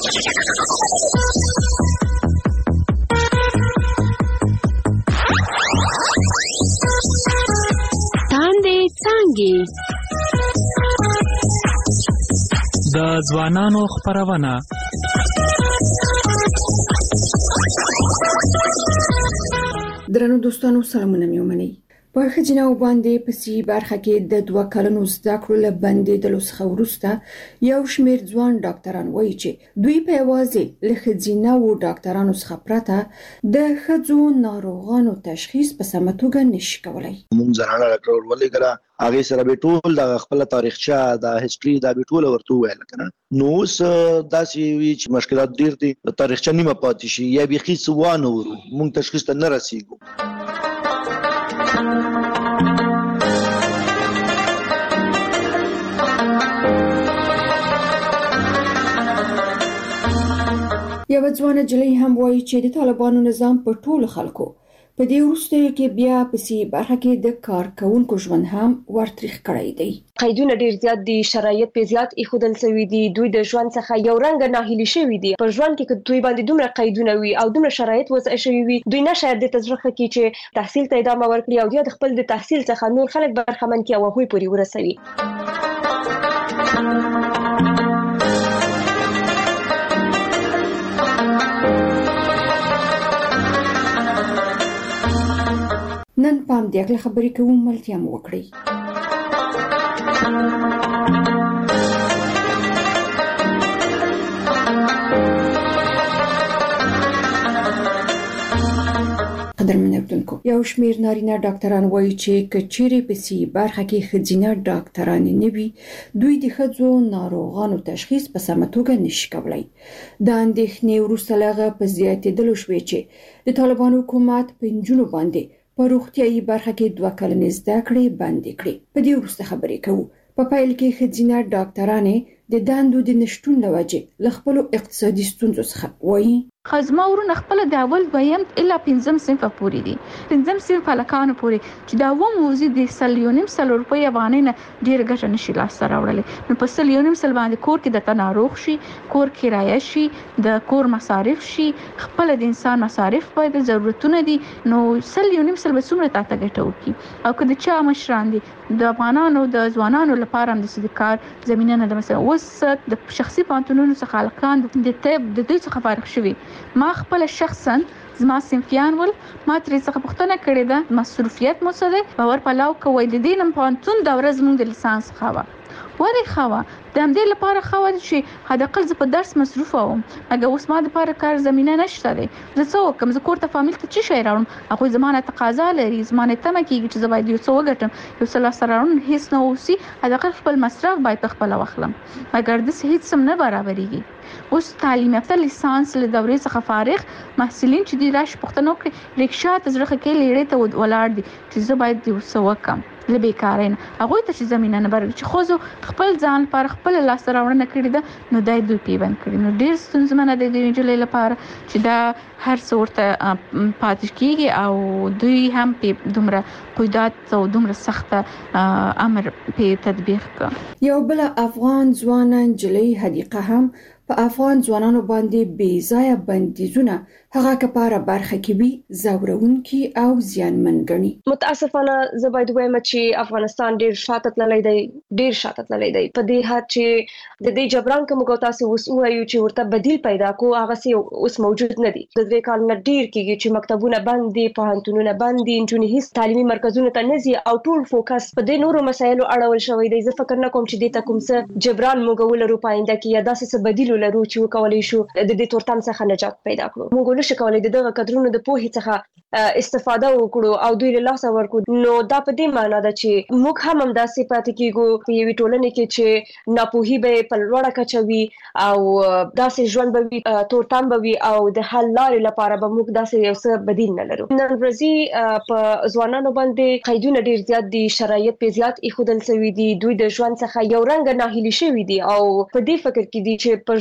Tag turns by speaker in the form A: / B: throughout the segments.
A: د ځوانانو خپرونه.
B: درنو دوستانو سلامونه مې ومنئ. په ښځینه باندې په سی برخه کې د 2 کلونو زده کړو له بندېدلو څخه وروسته یو شمېر ځوان ډاکټران وایي چې دوی په یوازې له ښځینه ډاکټرانو څخه پرته د ښځو ناروغانو تشخیص په سمه توګه نشي کولای.
C: موږ زنانه ډاکټر ولګره هغه سره به ټول د خپل تاریخچه د هیستوري د ټول ورته ویل کنه. نو اوس داسې وی چې مشکلات ډیر دي، تاریخچه نیمه پاتې شي یا بيخي سوانه ورو موږ تشخیص ته نه رسیږو.
B: یو ځوان جلۍ هم وایي چې د طالبانو نظام په ټولو خلکو په دې وروستیو کې بیا په سی برخه کې د کارکونکو ژوند هم ورتریخ کړی دی.
D: قیدونه ډیر زیات دي، شرایط په زیات ایښودل شوي دي، دوی د ژوند څخه یو رنګ ناهیلي شوي دي. په ژوند کې دوی باندې دومره قیدونه وي او دومره شرایط وضع شوي وي، دوی نشي د تجربه کې چې تحصیل ته ادامه ورکړي او د خپل د تحصیل څخه نور خلک برخمن کړي او هغوی پورې ورسوي.
B: نن پام دې اکل خبرې کوم ملتیا مو وکړي. قدرمن اردوونکو، یو شمېر نارینه ډاکټران وایي چې کچېرې په سی برخه کې ښځینه ډاکټران نه وي، دوی د ښځو ناروغانو تشخیص په سمه توګه نشي کولای. د اندېښنې وروسته لغه په زیاتېدلو شوې چې د طالبانو حکومت په نجونو باندې په روغتیايي برخه کې 2 کلنې زده کړې بندې کړې. په دې وروسته خبرې کوو. په پایل کې ښځینه ډاکټرانې د دندو د نشټون له وجې له خپلو اقتصادي ستونزو څخه وایي.
E: خزما ورونه خپل د اول دویم الا 5 صنف پورې دي. 5 صنف هلکانو پورې چې دا و موزي د 1.5 روپۍ افغانۍ نه ډیر ګټه نشي لاسته راوړلې. نو په 1.5 باندې کور کې د تناروغ شي، کور کرایه شي، د کور مصارف شي، خپل د انسان مصارف باید ضرورتونه دي. نو 1.5 به څومره تاسو ګټه وکي. او که د چا مشران دي د افغانانو د ځوانانو لپاره هم د کار زمينه نه ده. مثلا اوس د شخصي پانتونونو څخه هلکان د دوی څخه فارغ شوي. ما خپل شخصا زما صنفیان ول ما ترې څخه پوښتنه کړې ده مصروفیت مو څه دی. باور پلاو کوي د دې نن پانتون د ورځ مونږ د لیسانس خوا ورې خوا د همدې لپاره خوا چې حد اقل زه په درس مصروف وم، مګر اوس ما د لپاره کار زمينه نشته دی. زه څه وکم؟ زه کور ته فامیل ته څه شی راوړم؟ هغه زمانه تقاضا لري، زمانه تمه کیږي چې زه باید یو څه وګټم، یو څه لاسته راوړم، هیڅ نه اوسي. حد اقل خپل مصرف باید خپل واخلم، مګر د هیڅ سم نه برابرېږي. اوس تعلیم یافته لیسانس له دورې څخه فارغ محصلین چې دی راش پښتنو کې ریکشا تزرخه کې لیړې ته ولاړ دي چې زه باید یو څه وکم له بیکارین. هغه ته چې زمينه نه برابر چې خو خپل ځان پر خپل لاس راوړنه کړی ده، نو دای دوی پیوند کړی. نو ډیر ستونزمنه د دې جلې لپاره چې دا هر څورته پاتې کیږي او دوی هم په دومره قیودات او دومره سخت امر په تطبیق کوي.
B: یو بل افغان ځوان جلې حدیقه هم په افغان ځوانانو باندې بې ځایه بندیزونه هغه کپاره برخه کې وي زورونکي او زیانمن ګڼي.
D: متاسفانه زه باید وایم چې افغانستان ډیر شاته تللی دی، ډیر شاته تللی دی. په دې حد چې د دې جبران کوم تاسو اوس وایو چې ورته بدیل پیدا کو هغه سي اوس موجود نه دي. د دې کال نه ډیر کېږي چې مکتبونه بند دي، پوهنتونونه بند دي، نجونې هیڅ تعلیمي مرکزونه ته نه ځي او ټول فوکس په دې نورو مسایلو اړول شوی دی. زه فکر نه کوم چې دې ته کوم څه جبران موږ ولرو پاینده کې یا داسې څه بدیل ولرو چې وکولای شو د دې تورتم څخه نجات پیدا کړو. موږ نشو کولای دغه کډرونو د پوهې څخه استفاده وکړو او دوی له لاسه ورکړو. نو دا په دې معنی ده چې موږ هم داسې پاتې کیږو په یوې ټولنې کې چې ناپوهي به په لوړه کچه وي او داسې ژوند به وي، تورتم به وي او د حل لارې لپاره به موږ داسې یو څه بدیل نه لرو. نن ورځې په ځوانانو باندې قیدونه ډیر زیات دي، شرایط په زیات ایښودل شوي دي، دوی د ژوند څخه یو رنګ ناهیلي شوي دي او په دې فکر کې دي چې په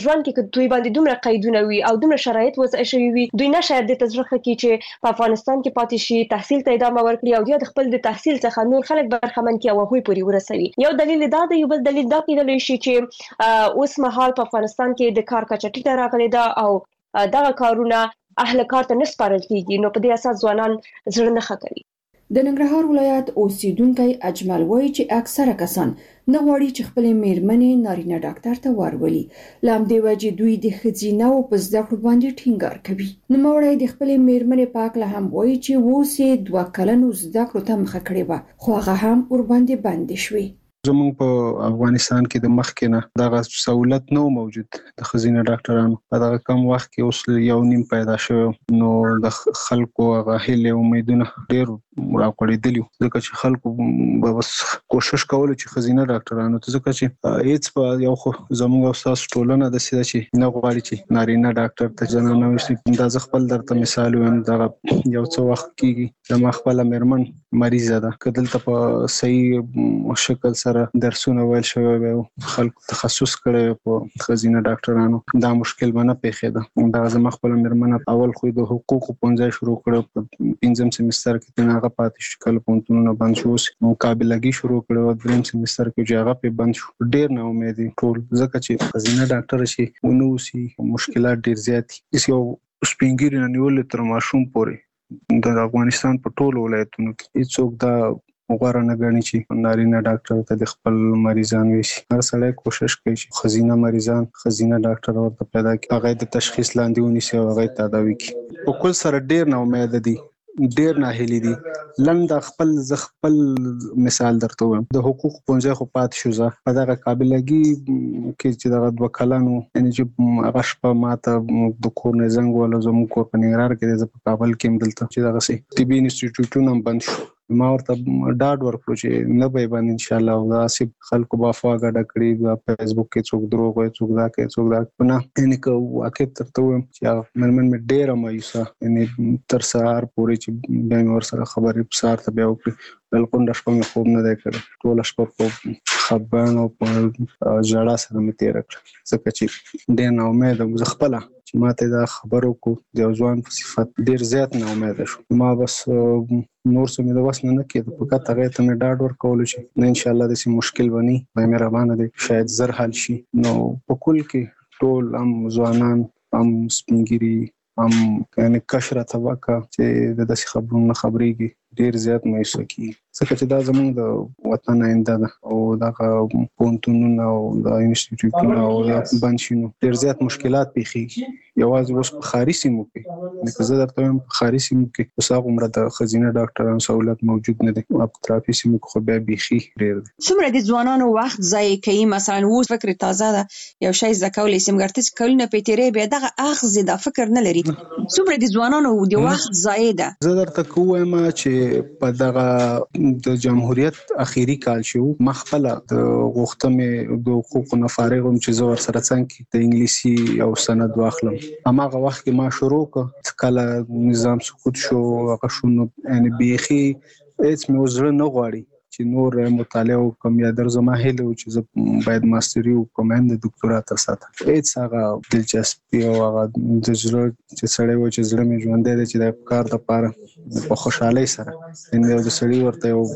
D: ژوند کې دوی باندې دومره قیدونه وي او دومره شرایط وضع شوي وي دوی نشه د تجربه کې چې په افغانستان کې پاتې شي تحصیل ته ادامه ورکړي او د خپل د تحصیل څخه نور خلک برخمن کړي او هغوی پورې ورسوي. یو دلیل دا دی یو بل دلیل دا کېدلی شي چې اوس مهال په افغانستان کې د کار کچه ټیټه راغلې ده او دغه کارونه اهل کار ته نه سپارل کیږي نو په دې اساس ځوانان زړه نه ښه کوي.
B: د ننګرهار ولایت اوسیدونکي اجمل وایي چې اکثره کسان نه غواړي چې خپل میرمنې نارینه ډاکټر ته ورولي لام دی وجه دوی د ښځینه او په زده کړو باندې ټینګار کوي. نو مورای د خپل میرمنې پاک له هم وایي چې ووسې 2 کلنو زده کړو ته مخه کړې و خو هغه هم ور باندې بند شوي.
F: زموږ په افغانستان کې د مخکې نه دغه سہولت نو موجود د ښځینه ډاکټرانو په دغه کم وخت کې اوس یو نیم پیدا شوی نو د خلکو هغه هیله امیدونه ډېر راکړېدلی ځکه چې خلکو به بس کوشش کول چې ښځینه ډاکټرانو ته ځکه چې هیڅ په یو خو زموږ استاد ټولنه د سیده چې نه غواړي چې نارینه ډاکټر ته جنانه وشي. دا ز خپل درته مثال وایم دغه یو څو وخت کېږي د ما خپل میرمن مریضه ده کدلته په صحیح شکل سره درسونه ویل شوی و خلکو تخصص کړی په ښځینه ډاکټرانو دا مشکل باندې پیښه ده. دا زما خپل میرمن اول خو د حقوقو پنځه شروع کړو په 5م سیمستر کې هغه پاتې شو کله پونتونو بند شو مقابلګي شروع کړو 3م سیمستر کې چې هغه په بند شو ډېر نه امیدي ټول ځکه چې ښځینه ډاکټر شي ونوسي مشکلات ډېر زیات دي. یو سپینګری نه نیول تر ماشوم پورې د افغانستان په ټولو ولایتونو کې هیڅوک دا غوړه نه غني چې نارینه ډاکټر ته د خپل مریضان وشي. هر سړی کوشش کوي چې ښځینه مریضان ښځینه ډاکټر ورته پیدا کړي هغه د تشخیص لاندې ونیسي او هغه تداوي کړي. په کل سره ډېر نه امید دي ډېر ناهیلي دي. لنډ خپل مثال درته وایم د حقوق پنځه خو پات شو زه په دغه قابلګي کې چې دغه 2 کلنو یعنی چې هغه شپه ماته د کور نه زنګ ولا زموږ کور په ننګرهار کې د په کابل کې مدلته چې دغه سي طبي انسټیټیوټونه بند شو. ما ورته ډاډ ورکړو چې نه به باندې ان شاء الله او داسې خلکو بافا غډه کړی په فیسبوک کې څوک دروغ وایي څوک دا کوي څوک دا نه یعنی که واقع ترته ویم چې من ډېره مایوسه یعنی تر سهار پورې چې بیا ور سره خبرې سهار ته بیا وکړي بلکې د شپه مې خوب نه دی کړی ټول شپه په خبرن او په جړا سره مې تیر کړ ځکه چې ډېر نه امید او خپل چې ماته دا خبرو کو د ځوان په صفت ډېر زیات نه امید شو ما بس نور څه مې د وس نه کېد په کته هغه ته مې ډاډ ورکول چې نه ان شاء الله د سي مشکل ونی مې مهربانه دي شاید زر حل شي. نو په کل کې ټول ځوانان سپینګری یعنی کشره طبقه چې د داسې خبرونو خبرېږي ډېر زیات مایوسه کیږي ځکه چې دا زموږ د وطن آینده ده او دغه پونتونونه او د انسټیټیوټونو او د بنشینو ډېر زیات مشکلات پیښیږي یوازې اوس په ښاري سیمو کې لکه زه درته وایم په ښاري سیمو کې اوس هغه عمره د ښځینه ډاکټرانو سہولت موجود نه دی او په اطرافي سیمو کې خو بیا بیخي ډېر دی.
G: څومره د ځوانانو وخت ضایع کوي مثلا اوس فکر تازه ده یو شی زده کولی سم ګرځي کلونه په تیرې بیا دغه اخذ دا فکر نه لري څومره د ځوانانو د وخت ضایع ده.
F: زه درته کوم چې په دغه د جمهوریت اخیری کال شو مخبل د غوښتنې د حقوقو نه فارغ چې زه ور سره څنګه د انګلیسي او سند واخلم هماغه وخت کې ما شروع کله نظام سقوط شو هغه شنو یعنی بیخي هیڅ مې وزره نه غواړي چې نور مطالعه وکم یا در زما هیله و چې زه باید ماستری وکم هم د دکتورا تر ساته هیڅ هغه دلچسپي او هغه د زړه چې سړی و چې زړه مې ژوندی دی چې د کار لپاره په خوشحالۍ سره ان د سړی ورته یو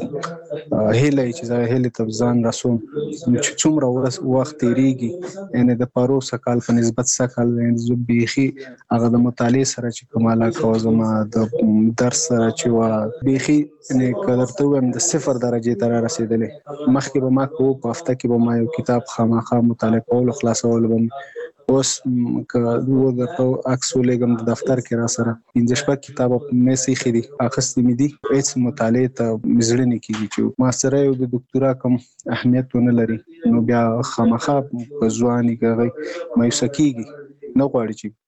F: هیله چې زه هیله ته ځان رسوم چې څومره وخت تیریږي ان د پاروسه کال په نسبت سکل زه بیخي هغه د مطالعه سره چې کماله کوزم د درس سره چې وا بیخي نه کړته وم د 0 درجه ته رسیدلې مخکې به ما کو په هفته کې به ما یو کتاب خامخا مطالعه کول خلاصول بم اوس که دوه درته عکس ولګم د دفتر کې را سره 15 کتاب مې سي خېدي اخستې مې دي هیڅ مطالعه ته مزړه نه کیږي چې ما سره یو د دکتورا کوم اهمیت ونه لري نو بیا خامخا په ځواني کې مایوسه کیږي نه غواړي چې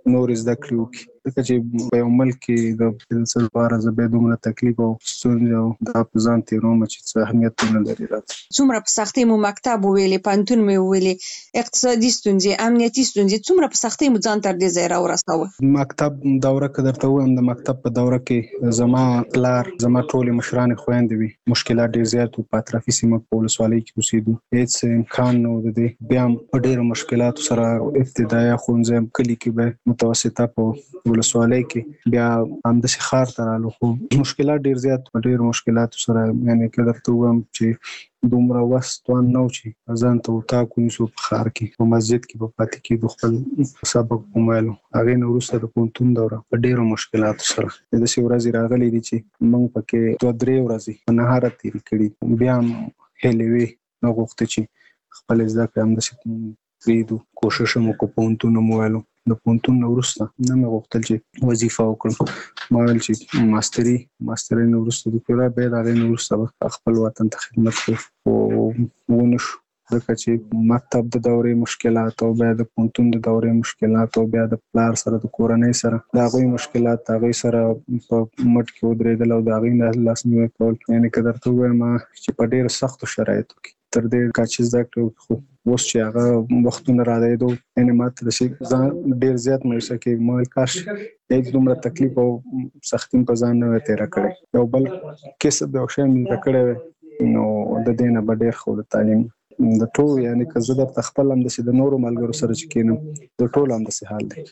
F: نور زده کړې وکړي. ځکه چې په یو ملک کې د فلسفې لپاره زه به دومره تکلیف او ستونزې او دا په ځان تېروم چې څه اهمیت نه لري راته.
G: څومره په سختۍ مو مکتب وویلې، پوهنتون مې وویلې، اقتصادي ستونزې، امنیتي ستونزې، څومره په سختۍ مو ځان تر دې ځای راورساوه؟
F: مکتب دوره که درته ووایم، د مکتب په دوره کې زما پلار، زما ټولې مشرانې خویندې وي، مشکلات ډېر زیات وو. په اطرافي سیمه په ولسوالۍ کې اوسېدو، هېڅ امکان نه و د دې. بیا هم په ډېرو مشکلاتو سره ابتدایه ښوونځی کلي کې به متوسطه په ولسوالۍ کې، بیا همداسې ښار ته رالو، خو مشکلات ډېر زیات په ډېرو مشکلاتو سره. یعنې که درته ووایم چې دومره وس توان نه و چې ځان ته اطاق ونیسو په ښار کې، په مسجد کې به پاتې کېدو، خپل سبق به ویلو. هغې نه وروسته د پوهنتون دوره په ډېرو مشکلاتو سره. داسې ورځې راغلي دي چې موږ پکې 2-3 ورځې په نهاره تېرې کړي. بیا هم هیلې وې، نه غوښته چې خپل زده کړې همداسې پرېږدو. کوشش مو وکړو، پوهنتون مو ویلو. د پوهنتون نه وروسته نه مې غوښتل چې وظیفه وکړم. ما ویل چې ماسترۍ نه وروسته دکتورا، بیا د هغې نه وروسته به خپل وطن ته خدمت کوو. خو ونه شو، ځکه چې مکتب د دورې مشکلات او بیا د پوهنتون د دورې مشکلات او بیا د پلار سره د کورنۍ سره د هغوی مشکلات، د هغوی سره په مټ کې ودرېدل او د هغوی نه لاسنیوی کول. یعنې که درته ووایم چې په ډېرو سختو شرایطو کې تر دې کچې زده کړې، خو اوس چې هغه وختونه رارسېدو، یعنې ما ته داسې ځان ډېر زیات مایوسه کېږي. ما ویل کاش هېڅ دومره تکلیف او سختي په ځان نه وای تېره کړې. یو بل کسب یو شی مې زده کړی وی، نو د دې نه به ډېر ښه د تعلیم د ټول. یعنې که زه درته خپل همداسې د نورو ملګرو سره چې کېنم، د ټولو همداسې حال دی.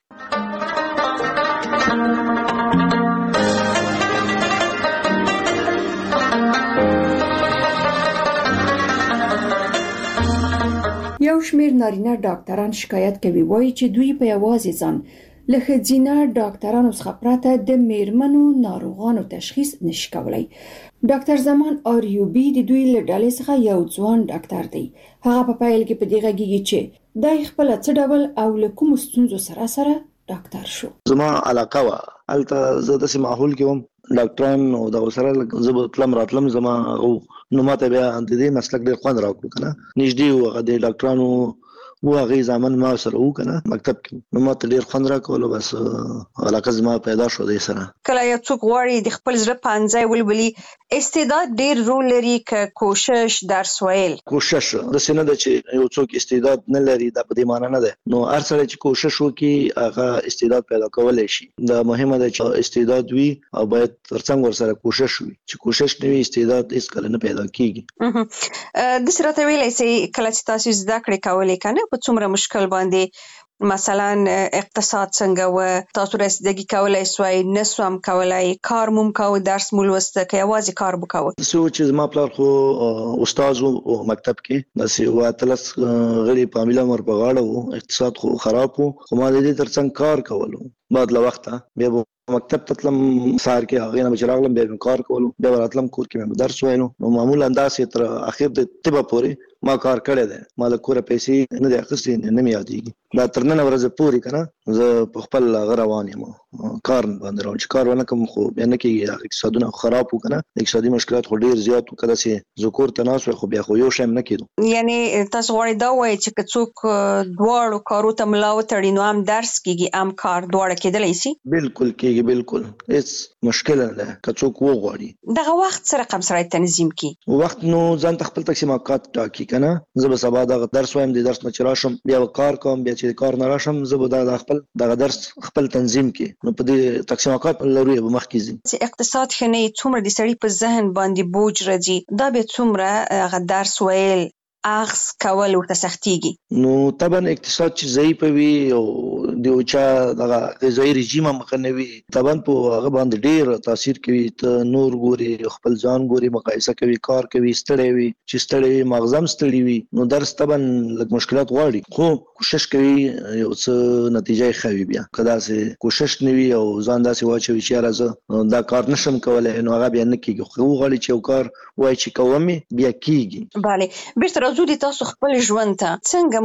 B: یو شمېر نارینه ډاکټران شکایت کوي، وایي چې دوی په یوازې ځان له ښځینه ډاکټرانو څخه پرته د میرمنو ناروغانو تشخیص نشي کولی. ډاکټر زمان آریوبي د دوی له ډلې څخه یو ځوان ډاکټر دی. هغه په پیل کې په دې غږیږي چې دای خپله څه ډول او له کومو ستونزو سره ډاکټر شو.
C: زما علاقه وه، هلته زه داسې ماحول کې وم، ډاکټران او دغه سره زه به تلم راتلم. زما نو ماته بیا د دې مسلک ډېر خوند راکړو که نه، نږدې وو هغه د ډاکټرانو و، هغې زامن ما سره وو که نه مکتب کې. نو ماته ډېر خوند راکولو، بس علاقه زما پیدا شو دې سره.
G: کله یو څوک غواړي د خپل زړه پانځای ولولي، استعداد ډېر رول لري که کوشش، درس ویل؟
C: کوشش داسې نه ده چې یو څوک استعداد نه لري، دا په دې معنی نه ده. نو هر سړی چې کوشش وکړي هغه استعداد پیدا کولی شي. دا مهمه ده چې استعداد وي او باید ترڅنګ ورسره کوشش وي. چې کوشش نه وي، استعداد هېڅکله نه پیدا کېږي.
G: داسې راته ویلی سئ کله چې تاسو زده کړې کولې که نه، په څومره مشکل باندې، مثلا اقتصاد څنګه و، تاسو رسیدګي کولای سوای، نه سوم کولای، کار مو کوو، درس مو لوسته، که یوازې کار به کوو؟
C: داسې چې زما پلار خو استاد و مکتب کې، داسې 18 غړي په عامله عمر په غاړه و، اقتصاد خو خراب و، خو ما د دې ترڅنګ کار کولو. بعد له وخته بیا مکتب ته تلم، سهار کې هغې نه به چې راغلم بیا مې کار کولو، بیا به راتلم کور کې مې درس ویلو. نو معمولا داسې تر اخر د طبه پورې ما کار کړی دی. ما له کوره پیسې نه دی اخیستې، نه مې یادېږي. دا تر ننه ورځې پورې که نه زه په خپل هغه روان یم، کار باندې روان. چې کار ونه کړم خو بیا نه کېږي. اقتصادونه خراب وو که نه، اقتصادي مشکلات خو ډېر زیات وو. که داسې زه کور ته ناست وای خو بیا خو یو شی هم نه کېدو.
G: یعنې تاسو غواړئ دا ووایئ چې که څوک دواړو کارو ته ملا وتړي، نو هم درس کېږي هم کار، دواړه کېدلی شي؟
C: بالکل کېږي، بالکل هېڅ مشکل نه ده که څوک وغواړي.
G: دغه وخت څه رقم سره تنظیم کړي؟
C: وخت نو ځان ته خپل تقسیمات ټاکي که نه. زه به سبا دغه درس وایم، د درس نه چې راشم بیا به کار کوم، بیا چې کار نه راشم زه به دا خپل دغه درس خپل تنظیم کړي. نو په دې تقسیمات لرو به مخکې ځي.
G: چې اقتصاد ښه نه وي، څومره د سړي په ذهن باندې بوج راځي، دا بیا څومره هغه درس ویل، اخذ کول ورته سختېږي.
C: نو طبعا اقتصاد چې ضعیف وي او د یو چا دغه غذایي رژیم هم ښه نه وي، طبعا په هغه باندې ډېر تاثیر کوي. ته نور ګوري، خپل ځان ګوري، مقایسه کوي، کار کوي، ستړی وي. چې ستړی وي مغزه هم ستړي وي، نو درس طبعا لږ مشکلات غواړي، خو کوشش کوي یو څه نتیجه یې ښه وي. بیا که داسې کوشش نه وي او ځان داسې واچوي چې یاره زه دا کار نشم کولی، نو هغه بیا نه کېږي. خو وغواړي چې یو کار وایي چې کوم بیا کېږي.
G: بله، بیرته راځو د تاسو خپل ژوند ته. څنګه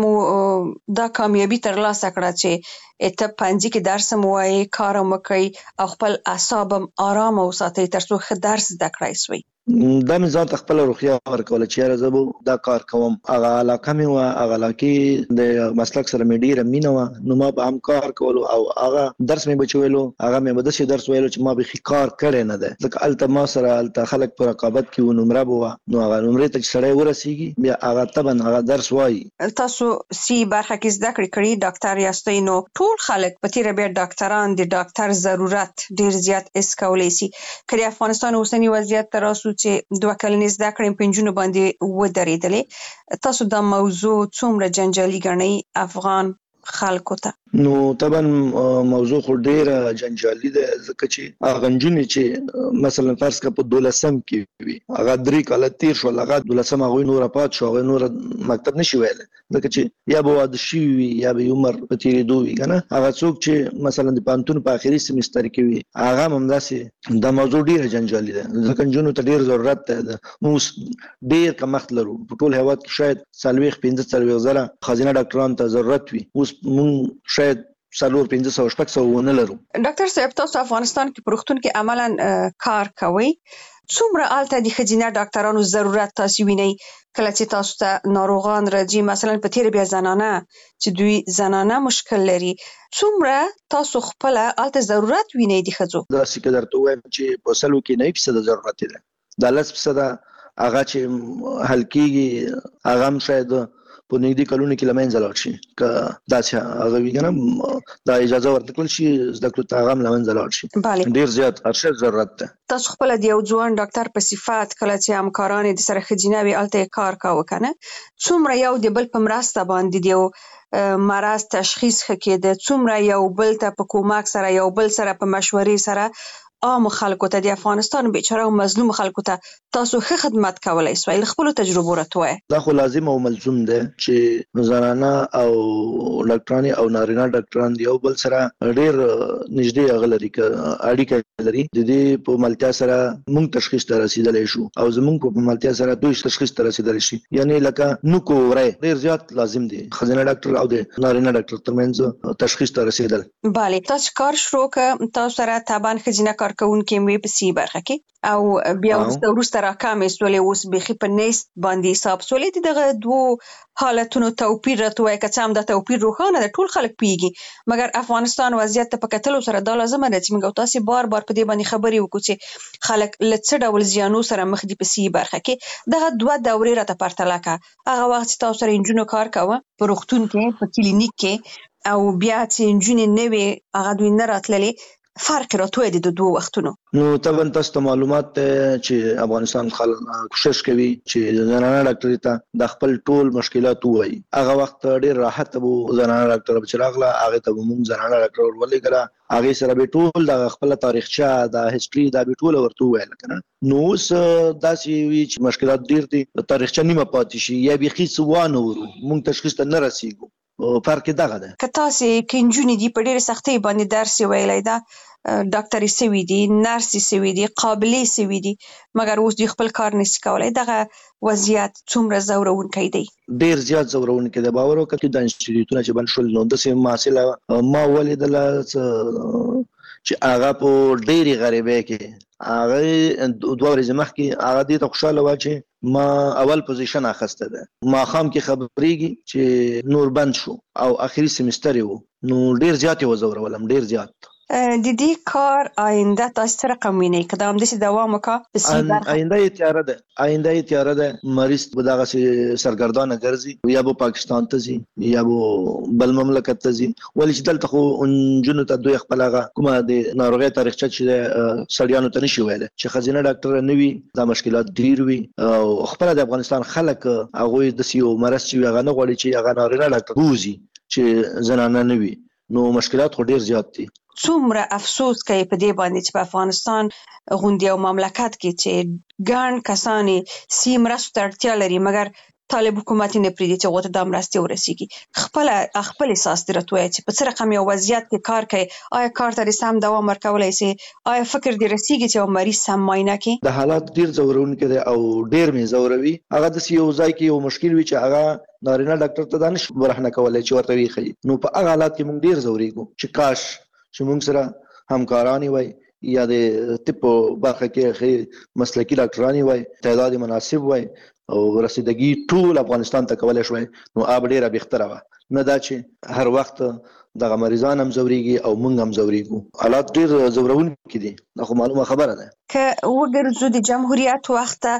G: مو دا کامیابي ترلاسه کړه چې ته پنځه کې درس هم وایې، کار هم وکړئ او خپل اعصاب هم آرامه وساتئ تر څو ښه درس زده کړای سوی؟
C: دا مې ځان ته خپل روغتیا ورکول چې زه دا کار کوم. هغه علاقه مې و، هغه علاقه د مسلک سره مې ډیره مینه و، نو ما به هم کار کولو او هغه درس مې بچولو. هغه مې به داسې درس ویلو چې ما به کار کړی نه ده، ځکه هلته ما سره هلته خلک په رقابت کې و، نمره به وه، نو هغه نمرې ته چې سړی ورسېږي بیا هغه طبعا هغه درس وایي.
G: تاسو سی برخه کې زده کړې کړې، ډاکټر یاستئ، نو ټول خلک په تیره بیا ډاکټران د ډاکټر ضرورت ډیر زیات اس کولی سي. کله افغانستان اوسنی وضعیت تر اوسه چې 2 کلنې زده کړې په نجونو باندې ودرېدلې، تاسو دا موضوع څومره جنجالي ګڼئ افغان خلکو ته؟
C: نو طبعا موضوع خو ډیره جنجالي ده، ځکه چې هغه نجونې چې مثلا فرض کړه په 12 کې وي، هغه 3 کاله تیر شول، هغه 12 هغوی نوره پات شو، هغوی نوره مکتب نشي ویلی، ځکه چې یا به واده شوي وي یا به عمر په تېرېدو وي که نه. هغه څوک چې مثلا د پوهنتون په آخري سیمستر کې وي هغه هم همداسې دا موضوع ډیره جنجالي ده، ځکه نجونو ته ډیر ضرورت دی. موږ ډیر کمښت لرو په ټول هېواد کې، شاید 40-45 زره ښځینه ډاکټرانو ته ضرورت وي، اوس موږ شاید 400-500 ونه لرو.
G: ډاکټر صاحب، تاسو افغانستان کې په روغتون کې عملاً کار کوئ، څومره هلته د ښځینه ډاکټرانو ضرورت تاسو وینئ کله چې تاسو ته ناروغان راځي؟ مثلا په تېره بیا زنانه چې دوی زنانه مشکل لري، څومره تاسو خپله هلته ضرورت وینئ د ښځو؟
C: داسې که درته ووایم چې په 100 کې 90% ضرورت دی، دا 10% هغه چې حل کېږي هغه هم شاید په نږدې کلونو کې له منځه لاړ شي، که داسې هغه وي که نه، دا اجازه ورته کړل شي زده کړو ته هغه هم له منځه لاړ شي. ډېر زیات ارشد ضرورت ده.
G: تاسو خپله د یو ځوان ډاکټر په صفت کله چې همکاران د سره ښځینه وي هلته یې کار کاوه که نه، څومره یو د بل په مرسته باندې د یو مرض تشخیص ښه کېده، څومره یو بل ته په کومک سره، یو بل سره په مشورې سره عام خلکو ته، د افغانستان بیچاره او مظلوم خلکو ته تاسو ښه خدمت کولی سوای؟ له خپلو تجربو راته ووایه.
C: دا خو لازم او ملزوم دی چې زنانه او ډاکټرانې او نارینه ډاکټران د یو بل سره ډېر نږدې هغه لري، که اړیکه لري، د دې په ملتیا سره موږ تشخیص ته رسېدلی شو او زموږ په ملتیا سره دوی تشخیص ته رسېدلی شي. یعنې لکه نوک وری ډېر زیات لازم دی، ښځینه ډاکټر او د نارینه ډاکټر ترمنځ تشخیص ته رسېدل.
G: بله، تاسو کار شروع که تاسو سره طبعا ښځینه کارکوونکې مې په سی برخه کې او بیا وروسته راکمې سولې، اوس بیخي په نیست باندې حساب سولې، دغه 2 حالتونو توپیر راته وایه، که څه هم دا توپیر روښانه ده، ټول خلک پوهېږي، مګر افغانستان وضعیت ته په کتلو سره دا لازمه ده چې موږ او تاسې بار بار په دې باندې خبرې وکړو چې خلک له څه ډول زیانو سره مخ دي په سی برخه کې. دغه 2 دورې راته پرتله کړه، هغه وخت چې تاسو سره نجونو کار کوه په روغتون کې په کلینیک کې، او بیا چې نجونې نه وې هغه دوی نه راتللې، فرق راته وایه د 2 وختونو.
C: نو طبعا تاسو ته معلومات چې افغانستان خلک کوشش کوي چې زنانه ډاکټر ته د خپل ټول مشکلات ووایي. هغه وخت ډېر راحت به زنانه ډاکټر چې راغله هغې ته به موږ زنانه ډاکټر ورولېږله، هغې سره به ټول د خپله تاریخچه، د هسټري دا به ټوله ورته وویله که نه. نو اوس داسې وي چې مشکلات ډېر دي، تاریخچه نیمه پاتې شي یا بیخي څه وانه ورو، موږ تشخیص ته نه رسېږو. فرق دغه ده.
G: که تاسې که نجونې دي په ډېرې سختۍ باندې درس یې ویلی ده، ډاکټرې سوي دي، نرسې سوي دي، قابلې سوي دي، مګر اوس دوی خپل کار نشي کولی، دغه وضعیت څومره ځورونکی دی؟
C: ډېر زیات ځورونکی دی. باور وکړه چې دا انسټیټیوټونه چې بند شول، نو داسې محصله ما ولیدله چې هغه په ډېرې غریبۍ کې، هغه 2 ورځې مخکې هغه دې ته خوشحاله وه چې ما اول پوزیشن اخیسته ده، ماښام کې خبرېږي چې نور بند شو او آخري سیمستر یې و، نو ډېر زیات یې وځورولم، ډېر زیات.
G: د دې کار آینده تاسو څه رقم وینئ که دا همداسې دوام وکړه په سی برخه؟
C: آینده یې تیاره ده، آینده یې تیاره ده. مریض به دغسې سرګردانه ګرځي، یا به پاکستان ته ځي یا به بل مملکت ته ځي، ولې چې دلته خو نجونو ته دوی خپل هغه کومه د ناروغۍ تاریخچه چې سړیانو ته نشي ویلی، چې ښځینه ډاکټره نه وي دا مشکلات ډېر وي، او خپله د افغانستان خلک هغوی داسې یو مرض چې وي هغه نه غواړي چې هغه نارینه ډاکټر بوځي چې زنانه نه وي، نو مشکلات خو ډېر زیات دي.
G: څومره افسوس کوي په دې باندې چې په افغانستان غوندې یو مملکت کې چې ګڼ کسان سی مرستو ته اړتیا لري، مګر طالب حکومت یې نه پرېږدي چې هغو ته دا مرستې ورسېږي. خپل احساس دې راته وایه چې په څه رقم یو وضعیت کې کار کوي، آیا کار ته دې سم دوام ورکولی سي؟ آیا فکر دې رسېږي چې یو مریض سم معاینه کړي؟
C: د حالات ډېر ځورونکی دی او ډېر مې ځوروي. هغه داسې یو ځای کې یو مشکل وي چې هغه نارینه ډاکټر ته دا نشي برهنه کولی چې ورته ویې ښیي، نو په هغه حالات کې موږ ډېر ځورېږو چې کاش چې موږ سره همکاران وای یا د طب برخه کې مسلکي ډاکټرانی وای، تعداد مناسب وای او رسیدګي ټول افغانستان ته کولای شوی، نو اب ډیره بهتره وه. نه دا چې هر وخت دغه مریضان هم زوريږي او موږ هم زوريږو. حالات ډیر زورونکي دي، دا خو معلومه خبره ده.
G: که وګرځو د جمهوریت وخت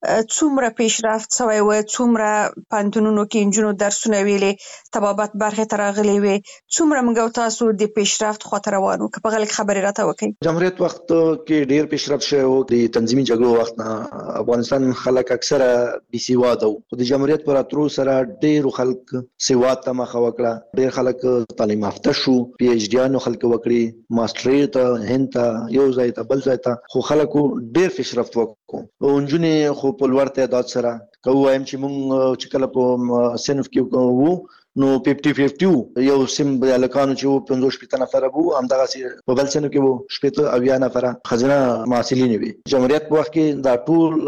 G: څومره پیشرفت شوی و، څومره پانتونونو کې انجونو درسونه ویلې، طبابت برخه ته راغلي وي، څومره موږ تاسو د پیشرفت خاطر روانو که په غلط خبرې راته وکړي.
C: جمهوریت وخت کې ډیر پیشرفت شوی و. د تنظیمي جګړو وخت نه افغانستان خلک اکثره بي سواده وو، خو د جمهوریت پر اترو سره ډیر خلک سواد ته مخه وکړه، ډیر خلک تعلیم یافته شو، پی ایچ ډیانو خلک وکړي، ماستري ته هند ته یو ځای ته بل ځای ته، خو خلکو ډیر پیشرفت وکړو. او نجونې خو په لوړ تعداد سره که وایم چې موږ چې کله په صنف کې وو نو 50-50 یو سیم هلکانو چې وو 15 نفره وو، همدغسې په بل صنف کې وو 80 نفره ښځینه محصلین وي. جمهوریت په وخت کې دا ټول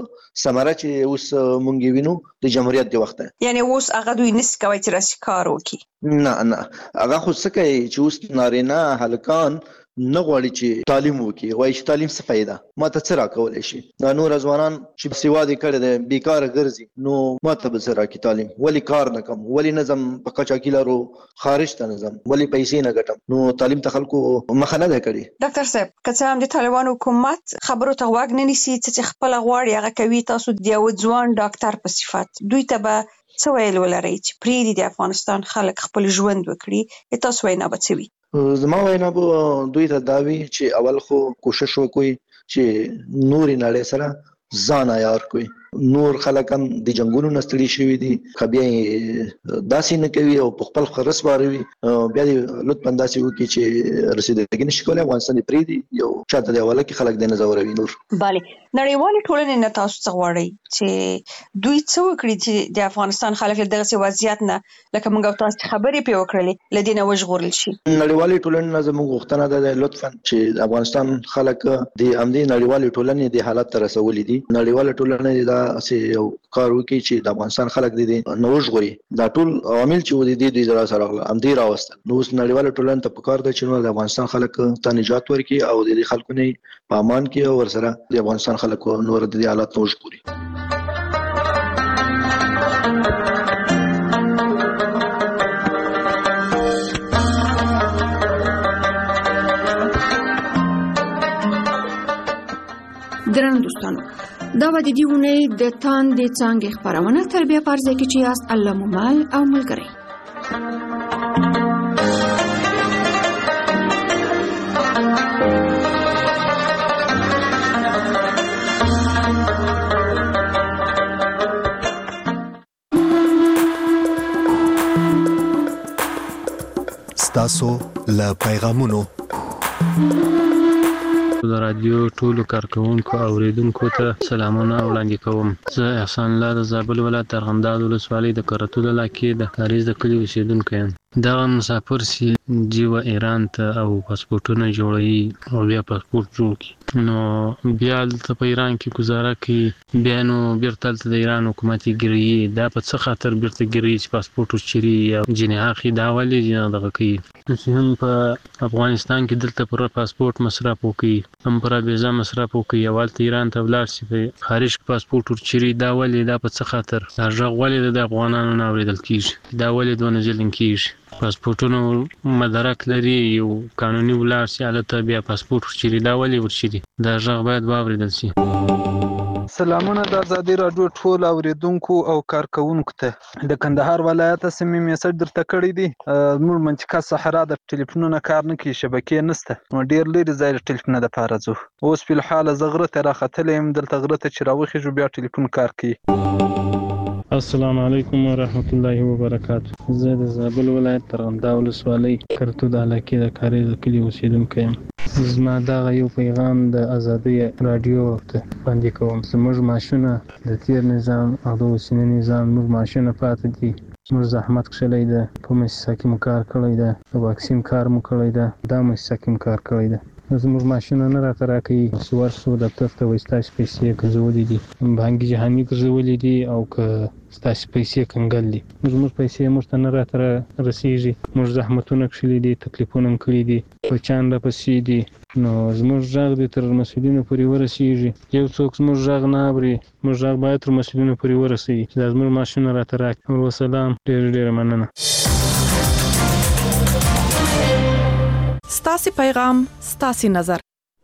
C: ثمره چې اوس مونږ وینو د جمهوریت د وخت،
G: یعنی اوس هغه دوی نس کوي چې راسي کار وکړي.
C: نه هغه خو څه کوي چې اوس نارینه هلکان نه غواړي چې تعلیم وکړي، وایي چې تعلیم څه فایده، ما ته څه راکولی شي. دا نور ځوانان چې سواد یې کړی دی بیکاره ګرځي، نو ما ته به څه راکړي تعلیم، ولې کار نه کوم، ولې نه ځم په قاچاقي لارو خارج ته نه ځم، ولې پیسې نه ګټم، نو تعلیم ته خلکو مخه نه ده کړې.
G: ډاکټر صاحب که څه هم د طالبانو حکومت خبرو ته غوږ نه نیسي، څه چې خپله غواړي هغه کوي، تاسو د یو ځوان ډاکټر په صفت دوی ته به څه ویل ولرئ چې پرېږدي د افغانستان خلک خپل ژوند وکړي؟ تاسو وینا به څه وي؟
C: زما وینا به دوی ته دا وي چې اول خو کوشش وکړي چې نورې نړۍ سره ځان عیار کړي. نور خلک هم د جنګونو نه ستړي شوي دي، که بیا یې داسې نه کوي او په خپل خرس باروي، بیا دې لطفا داسې وکړي چې رسېدګي نشي کولی، افغانستان یې پرېږدي، یو چاته د حواله کړي، خلک دې نه ځوروي. نور
G: بله نړیوالې ټولنې نه تاسو څه غواړئ چې دوی څه وکړي چې د افغانستان خلک له دغسې وضعیت نه، لکه موږ او تاسو خبرې پرې وکړلې، له دې نه وژغورل شي؟
C: نړیوالې ټولنې نه زموږ غوښتنه ده لطفا چې د افغانستان خلک د همدې نړیوالې ټولنې د حالت ته رسولي دي. نړیواله ټولنه داسې یو کار وکړي چې د افغانستان خلک دې نه وژغوري. دا ټول عوامل چې ودي دوی سره همدې راوستل، نو اوس نړیواله ټولنه ته پکار ده چې د افغانستان خلک ته نجات ورکړي او د خلکو نه په امان کې او ورسره د افغانستان خلکو نور د حالات نه وژغوري.
B: درنو دوستانو، دا به د دې اونۍ د تاندې څانګې خپرونه تر بیا په ځای کې چې یاست الله مو مل او ملګری.
H: ستاسو له پیغامونو
A: د رادیو ټولو کارکوونکو او اوریدونکو ته سلامونه وړاندې کوم. زه احسان الله د زابل ولایت د ارغنداب ولسوالۍ د کرتو علاقې د کاریز د کلي اوسیدونکی یم. دغه مسافر سي جیوه ایران ته او پاسپورټونه جوړوي او بیا پاسپورټ جوړ کړي، نو بیا هلته په ایران کې ګزاره کوي، بیا نو بیرته هلته د ایران حکومت یې ګیروي. دا په څه خاطر بیرته ګیروي چې پاسپورټ ورچېري یا جنې اخلي، دا ولې دغه کوي چې هم په افغانستان کې دلته پر پاسپورټ مصرف وکړي، هم پر ویزا مصرف وکړي، او هلته ایران ته ولاړ شي په خارج کې پاسپورټ ورچېري. دا ولې، دا په څه خاطر دا غږ ولې د افغانانو نه اورېدل کېږي؟ دا ولې دونه ظلم کېږي؟ پاسپورټونو مدرک لري، یو قانوني ولاړ شي هلته بیا پاسپورټ ورچېري، دا ولې ورچېري؟ دا غږ باید واورېدل شي.
F: سلامونه د ازادي راډیو ټول اوریدونکو او کارکوونکو ته. د کندهار ولایت سیمې میسج درته کړی دی. زموږ منطقه صحرا د ټلیفونونو کار نه کوي، شبکې نشته، نو ډېر لرې ځای د ټلیفون دپاره ځو. اوس فی الحال زه غره ته راختلی یم، دلته غره ته چې راوخېږو بیا ټلیفون کار کوي.
A: السلام علیکم ورحمت الله وبرکاته. زه د زابل ولایت ارغنداب ولسوالۍ کرتو د علاقې د کاریز د کلي اوسیدونکی یم. زما دغه یو پیغام د ازادۍ راډیو ته وړاندې کوم. زموږ معاشونه د تیر نظام او د اوسني نظام موږ معاشونه پاتې دي. موږ زحمت کښلی ده، په مؤسسه کې مو کار کړی ده، د واکسین کار مو کړی ده، دا مؤسسه کې مو کار کړی ده. زموږ معاشونه نه راته راکوي. چې ورسو دفتر ته وایي ستاسې پیسې ګرځولي دي، بانکي جهاني ګرځولي دي، او که ستاسو پیسې کنګل دي موږ پیسې موږ ته نه راته رسیږي موږ زحمتونه کړي دي تکلیفونه کړي دي بچان را پسې دي نو زموږ ژغ دې تر مسؤلینو پورې ورسیږي یو څوک زموږ ژغ نه اوري موږ ژغ باید تر مسؤلینو پورې ورسیږي چې زموږ ماشین راته راکړي وسلام ډېر مننه
I: ستاسو پیغام ستاسو نظر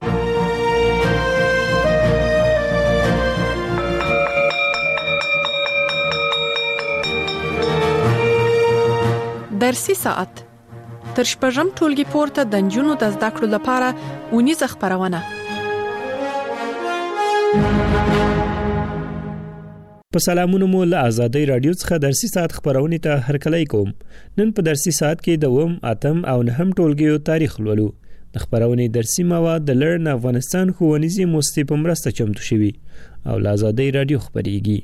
I: درسي ساعت تر شپږم ټولګي پورته د نجونو د زده کړو لپاره ونیزه خبرونه
J: په سلامونو مو له آزادۍ رادیو څخه درسي ساعت خبرونه ته هرکلی کوم نن په درسي ساعت کې د اتم او نهم ټولګیو تاریخ لولو د خبرونه درسي مواد د لرن افغانستان ښوونیزي موسسې په مرسته چمتو شوي او له آزادۍ رادیو خبريږي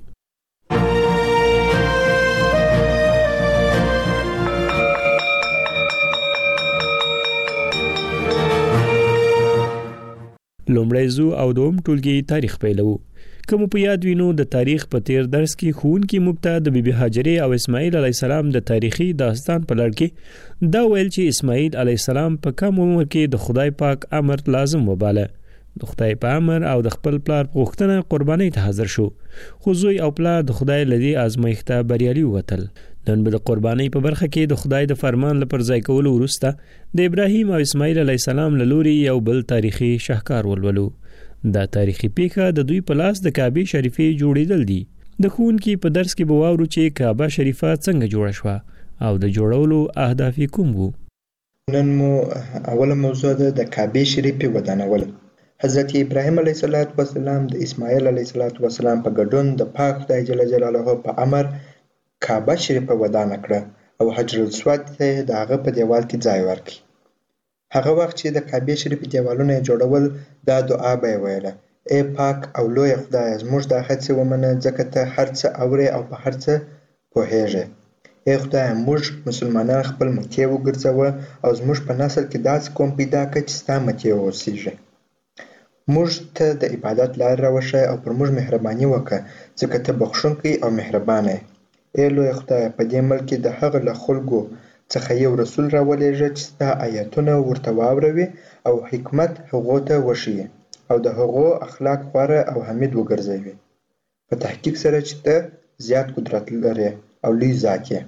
J: لومړی زو او دوم ټولګي تاریخ پیلو کوم په یاد وینو د تاریخ په تیر درس کې ښوونکي موږ ته د بیبي هاجرې او اسماعیل علی السلام د تاریخي داستان په لړ کې دا ویل چې اسماعیل علی السلام په کم عمر کې د خدای پاک امر لازم وباله د خدای په امر او د خپل پلار په غوښتنه قرباني ته حاضر شو خو زوی او پلار د خدای لدی آزمایښته بریالي وتل نن به د قرباني په برخه کې د خدای د فرمان لپاره ځای کول وروسته د ابراهیم او اسماعیل علی السلام له لوري یو بل تاریخي شاهکار ولولو دا تاریخي پیښه د دوی په لاس د کعبه شریفه جوړیدل دي د ښوونکي په درس کې به واورو چې کعبه شریفه څنګه جوړه شوه او د جوړولو اهداف کوم وو
K: نن مو اوله موضوع ده د کعبه شریفه ودانول حضرت ابراهیم علیه السلام د اسماعیل علیه السلام په ګډون د پاک خدای جل جلاله په امر کعبه شریفه ودانه کړه او حجر الاسود ته دغه په دیوال کې ځای ورکړ هغه وخت چې د کعبه شریفه دیوالونه جوړول دا دعا به ویله ای پاک او لوی خدای زموږ د هڅې ومنه ځکه ته هر څه اورې او په هر څه پوهېږې ای خدای موږ مسلمانان خپل مکې وګرځوه او زموږ په نسل کې داسې قوم پیدا کړه چې ستا مکې واوسیږي موږ ته د عبادت لار راوښیه او پر موږ مهرباني وکړه ځکه ته بخښونکی او مهربانه ای لوی خدای په دې ملک کې د هغه له خلکو څخه یو رسول راولېږه چې ستا آیاتونه ورته واوروي او حکمت هغو ته وښیي او د هغو اخلاق غوره او حمید وګرځوي په تحقیق سره چې ته زیات قدرت لرې او لوی ذات یې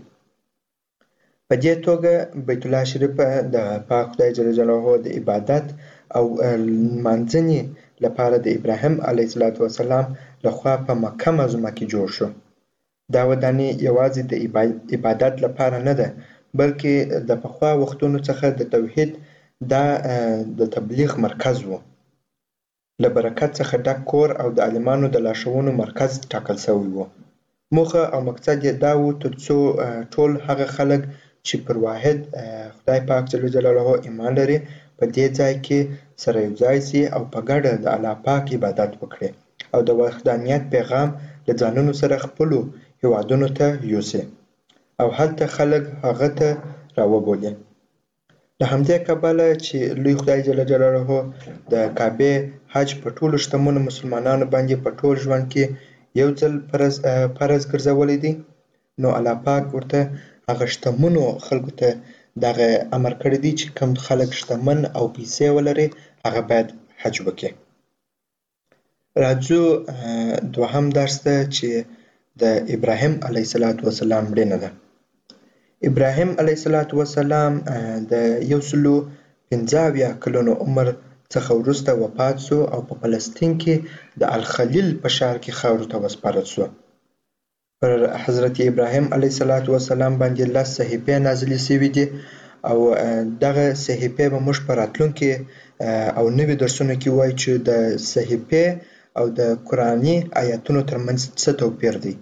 K: په دې توګه بیت الله شریف د پاک خدای جل جلاله د عبادت او لمانځنې لپاره د ابراهیم علیه السلام لخوا په مکه معظمه کې جوړ شو دا ودانۍ یوازې د عبادت لپاره نه ده بلکې د پخوا وختونو څخه د توحید د تبلیغ مرکز و له برکت څخه ډک کور او د عالمانو د لارښوونو مرکز ټاکل شوی و موخه او مقصد یې دا و ترڅو ټول هغه خلک چې پر واحد خدای پاک جل جلاله ایمان لري په دې ځای کې سره یو ځای شي او په ګډه د الله پاک عبادت وکړي او د وحدانیت پیغام له ځانونو سره خپلو هیوادونو ته یوسي او هلته خلک هغه ته راوبولي له همدې کبله چې لوی خدای جل جلاله د کعبه حج په ټولو شتمنو مسلمانانو باندې په ټول ژوند کې یو ځل فرض ګرځولی دی نو الله پاک ورته هغه شتمنو خلکو ته دغه امر کړی دی چې کوم خلک شتمن او پیسې ولري هغه باید حج وکړي راځو دوهم درس ته چې د ابراهیم علیه السلام مړینه ده ابراهیم علیه السلام د 115 کلونو عمر څخه وروسته وفات شو او په فلسطین کې د الخلیل په ښار کې خاورو ته وسپارل شو پر حضرت ابراهیم علیه السلام باندې 10 صحیفې نازلې شوې دي او دغه صحیفې به موږ په راتلونکي او نوي درسونو کې وایو چې د صحیفې او د قرآني آیاتونو ترمنځ څه توپیر دی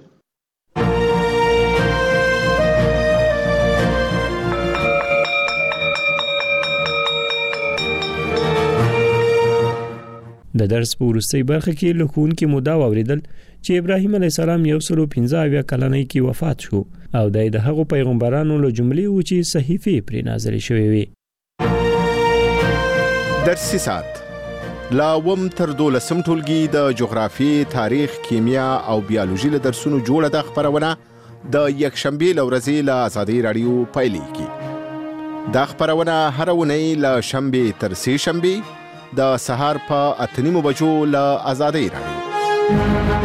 J: د درس په وروستۍ برخه کې له ښوونکي مو دا واورېدل چې ابراهیم علیه السلام 115 کلنۍ کې وفات شو او د هغو پیغمبرانو له جملې و چې صحیفې پرې نازلې شوې وي.
L: درسي ساعت لا وم تر 12 ټولګي د جغرافي، تاریخ، کیمیا او بیولوژي له درسونو جوړه د خبرونه د یکشنبه لورځي له آزادۍ رادیو پایلیږي. دا خبرونه هر اونۍ له شنبه تر سه شنبه د سهار په 8:30 بجو له آزادۍ رادیو.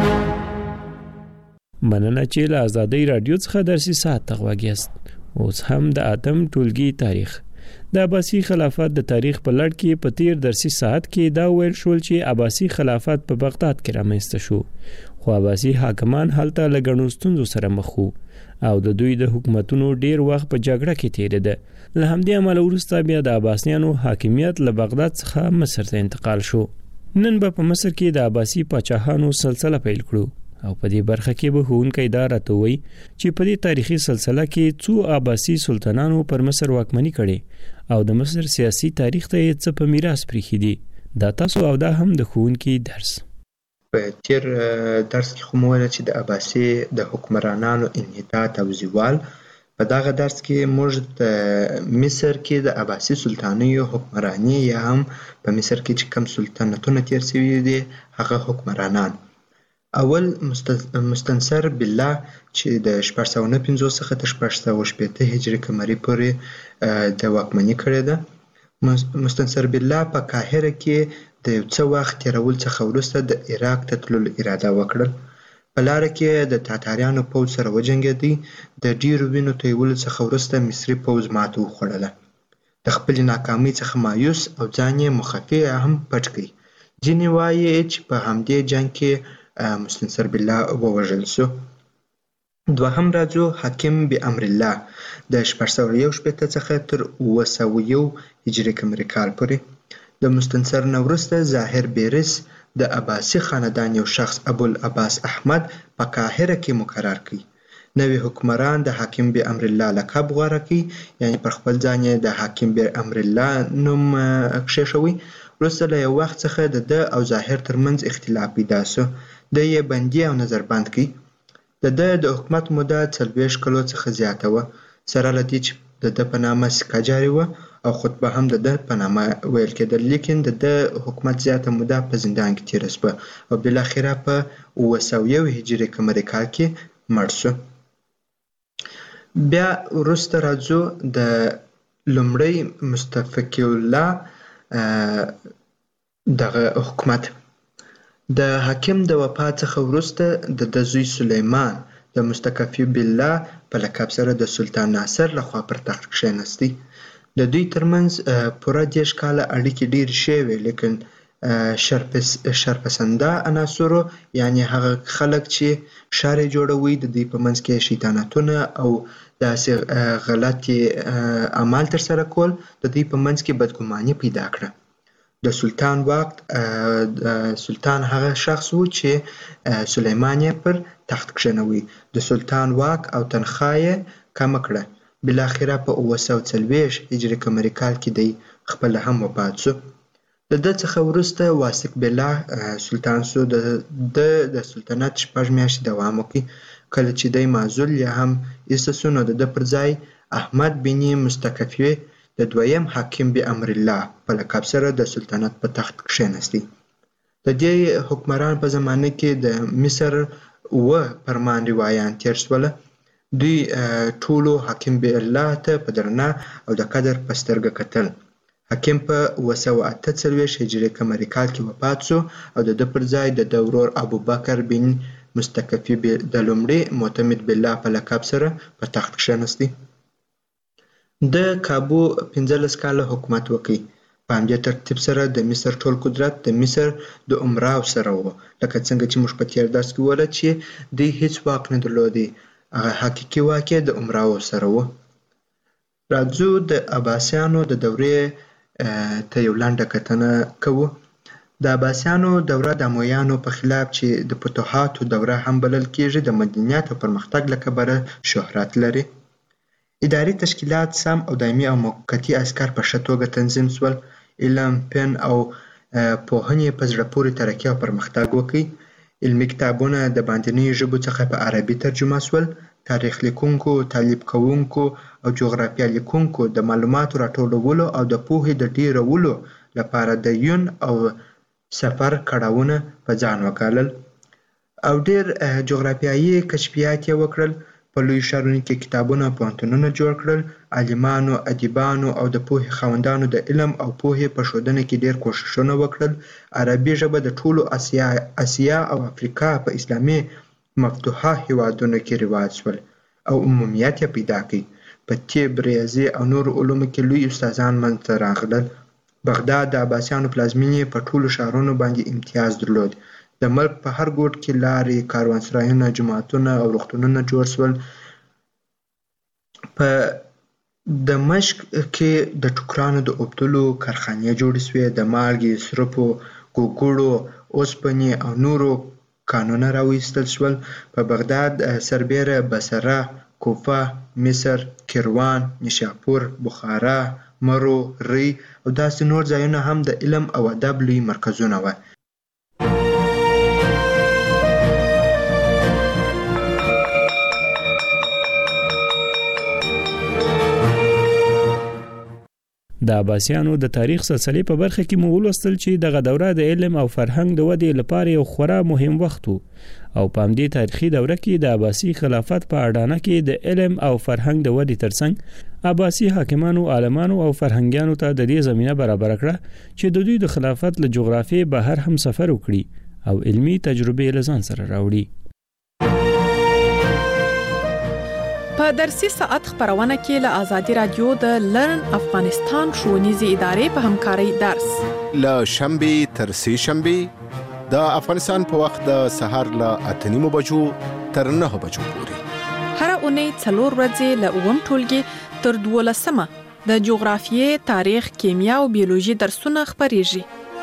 J: مننه چې له آزادۍ رادیو څخه درسي ساعت تغواګیست. اوس هم د اتم ټولګي تاریخ د عباسي خلافت د تاریخ په لړ کې په تیر درسي ساعت کې دا ویل شول چې عباسي خلافت په بغداد کې رامنځته شو، خو عباسي حاکمان هلته له ګڼو ستونزو سره مخ وو او د دوی د حکومتونو ډیر وخت په جګړه کې تیریده. له همدې امله وروسته بیا د عباسیانو حاکمیت له بغداد څخه مصر ته انتقال شو. نن به په مصر کې د عباسي پاچاهانو سلسله پیل کړو او په دې برخه کې به ښوونکی دا راته وایي چې په دې تاریخي سلسله کې څو عباسي سلطانانو پر مصر واکمني کړې او د مصر سیاسي تاریخ ته یې څه په میراث پریښي دي. دا تاسو او دا هم د ښوونکي درس.
K: په تیر درس کې خو مو ویل چې د عباسي د حکمرانانو انحطاط او زوال، په دغه درس کې موږ د مصر کې د عباسي سلطانیو حکمرانی یا هم په مصر کې چې کوم سلطنتونه تیر شوي دي هغه حکمرانان. اول مستنصر بالله چې د 1459 څخه تر 1460 هجري قمري پورې د واکمني کړې ده. مستنصر بالله په قاهره کې د یو څه وخت تیرول څخه وروسته د عراق ته تللو اراده وکړل. په لاره کې د تاتاریانو پوځ سره وجنګېدی. د ډیرو وینو تویولو څخه وروسته مصري پوځ ماته وخوړله. د خپلې ناکامۍ څخه مایوس او ځان یې مخفي هم پټ کړ. ځینې وایي چې په همدې جنګ کې مستنصر بالله ووژل شو. دوهم راځو حاکم بامر الله د 1461 څخه تر 901 هجري قمري کال پورې. د مستنصر نه وروسته ظاهر بیرس د عباسي خاندان یو شخص ابوالعباس احمد په قاهره کې مقرر کړ. نوی حکمران د حاکم بامر الله لقب غوره کړ، یعنی پر خپل ځان یې د حاکم بامر الله نوم کښېښوی. وروسته له یو وخت څخه د ده او ظاهر ترمنځ اختلاف پیدا شو. د یې بندي او نظربند کړ. د ده د حکومت موده 40 کلو څخه زیاته وه، سره له دې چې د ده په نامه سکه جاري وه او خطبه هم د ده په نامه ویل کېدل. لیکن د ده حکومت زیاته موده په زندان کې تېره شوه او بالاخره په 901 هجري قمري کال کې مړ شو. بیا وروسته راځو د لومړی مستفقی الله دغه حکومت. د حاکم د وفات څخه وروسته د ده زوی سلیمان د مستکفی بالله په لقب سره د سلطان ناصر لخوا پر تخت کښېنستی. د دوی ترمنځ پوره 10 کاله اړیکې ډېرې ښې وې، لیکن شرپسنده عناصرو یعنی هغه خلک چې ښار یې جوړوي د دوی په منځ کې شیطانتونه او داسې غلطې اعمال ترسره کول د دوی په منځ کې بدګماني پیدا کړه. د سلطان واک سلطان هغه شخص و چې سلیمان یې پر تخت کښېنوي. د سلطان واک او تنخواه یې کمه کړه. بالاخره په 940 هجري قمري کال کې دی خپله هم وفات شو. د ده څخه وروسته واثق بالله سلطان شو. د سلطنت 6 میاشتې دوام وکړ. کله چې دی معزول یا هم ایسته شو نو د ده پر ځای احمد بن مستکفی د دویم حاکم بامر الله په لقب سره د سلطنت په تخت کښېنستی. د دې حکمران په زمانه کې د مصر 9 فرمان روایان تیر شوله. دوی ټولو حاکم بالله ته په درنه او د قدر په سترګه کتل. حاکم په 948 هجري قمري کال کې وفات شو او د ده پر ځای د ده ورور ابوبکر بن مستکفی د لومړي معتمد بالله په لقب سره په تخت کښېنستی. د کابو 15 کاله حکومت وکړ. په همدې ترتیب سره د مصر ټول قدرت د مصر د امراو سره و، لکه څنګه چې موږ په تیر درس کې وویل چې دوی هیڅ واک نه درلودی. هغه حقیقي واک د امراو سره و. راځو د عباسیانو د دورې ته یو لنډه کتنه کوو. د عباسیانو دوره د امویانو په خلاف چې د فتوحاتو دوره هم بلل کېږي د مدنیت او پرمختګ له کبله شهرت لري. اداري تشکیلات سم او دایمي او موقتي عسکر په ښه توګه تنظیم شول. علم، فن او پوهنې په زړه پورې ترقي او پرمختګ وکړ. علمي کتابونه د باندنیو ژبو څخه په عربي ترجمه شول. تاریخ لیکونکو، تعلیب کوونکو او جغرافیه لیکونکو د معلوماتو راټولولو او د پوهې د ډیرولو لپاره د یون او سفر کړهونه په ځان وکړل او ډېر جغرافیایي کشفیات یې وکړل. په لوی ښارونو کې کتابونه او پوهنتونونه جوړ کړل. عالمانو، ادیبانو او د پوهې خاوندانو د علم او پوهې په ښودنه کې ډېر کوښښونه وکړل. عربي ژبه د ټولو اسیا او افریقا په اسلامي مفتوحه هیوادونو کې رواج شول او عمومیت یې پیدا کړ. په طب، ریاضي او نورو علومو کې لوی استادان منځته راغلل. بغداد د عباسیانو پلازمینې په ټولو ښارونو باندې امتیاز درلود. د ملک په هر ګوټ کې لارې، کاروانسرایونه، جوماتونه او روغتونونه جوړ شول. په دمشق کې د ټوکرانو د اوبدلو کارخانې جوړې شوې. د مالګې، سرپو، ګوګړو، اوسپنې او نورو کانونه راوایستل شول. په بغداد سربیره بصره، کوفه، مصر، کیروان، نیشاپور، بخارا، مرو، ری او داسې نور ځایونه هم د علم او ادب لوی مرکزونه وو.
J: د عباسیانو د تاریخ سلسله په برخه کې مو ولوستل چې دغه دوره د علم او فرهنګ د ودې لپاره یو خورا مهم وخت او په همدې تاریخي دوره کې د عباسي خلافت په اډانه کې د علم او فرهنګ د ودې ترڅنګ عباسي حاکمانو، عالمانو او فرهنګیانو ته د دې زمينه برابر کړه چې د دوی د خلافت له جغرافیې بهر هم سفر وکړي او علمي تجربې لزان سره راوړي.
I: په درسي ساعت خبرونه کې له آزادي رادیو د لرن افغانستان ښوونیزې ادارې په همکارۍ درس
L: له شنبه تر سه شنبه د افغانستان په وخت د سحر له 8:30 بجو تر 9 بجو پورې
I: هر اونۍ 4 ورځې له اوم ټولګي تر 12مه د جغرافیې، تاریخ، کیمیا او بیولوژي درسونه خبريږي.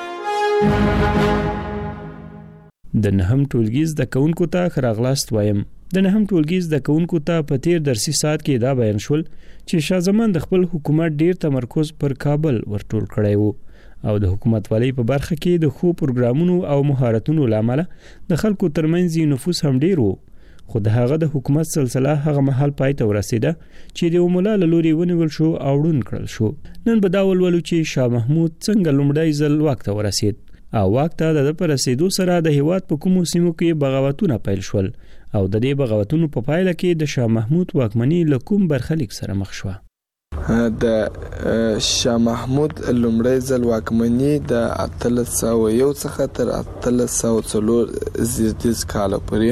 J: د نهم ټولګي د کونکو ته خراغلاست وایم. د نهم ټولګي د کونکو ته په تیر درسي ساعت کې دا بیان شول چې شاه زمان د خپل حکومت ډیر تمرکز پر کابل ورټول کړی وو او د حکومت والی په برخه کې د خو پروګرامونو او مهارتونو لامل د خلکو ترمنځ نفوذ هم ډیر وو. خو د هغه د حکومت سلسله هغه محل پای ته ورسیده چې د مولا لوري ونیول شو او ډون کړل شو. نن به دا ولولو چې شاه محمود څنګه لومړی ځل واک ته ورسید او واک ته د پرسیدو سره د هیواد په کومو سیمو کې بغاوتونه پیل شول او د دې بغاوتونو په پایله کې د شاه محمود واکمنۍ له کوم برخلیک سره مخ شوه.
M: د شاه محمود لومړی ځل واکمنۍ د 1301 څخه تر 1304 زیاتیز کال پورې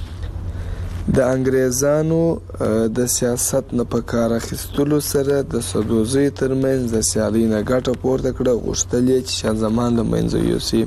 M: د انګریزانو د سیاست نه په کار اخیستلو سره د سدوزي ترمنځ د سیالۍ نه ګټه پورته کړه. غوښتل یې چې شاه زمان له منځه یوسي.